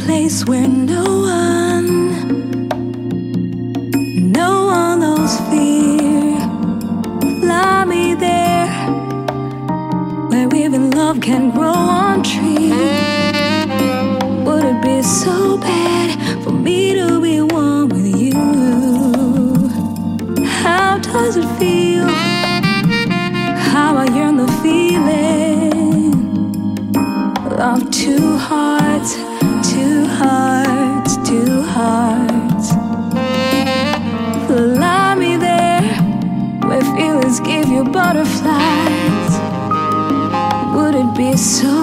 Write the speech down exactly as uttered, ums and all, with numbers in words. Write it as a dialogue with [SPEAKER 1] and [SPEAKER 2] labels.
[SPEAKER 1] place where no one, no one knows fear. Fly me there, where even love can grow on trees. Would it be so bad for me to be one with you? How does it feel? How I yearn the feeling of two hearts, two hearts, two hearts. Fly me there, where feelings give you butterflies. Would it be so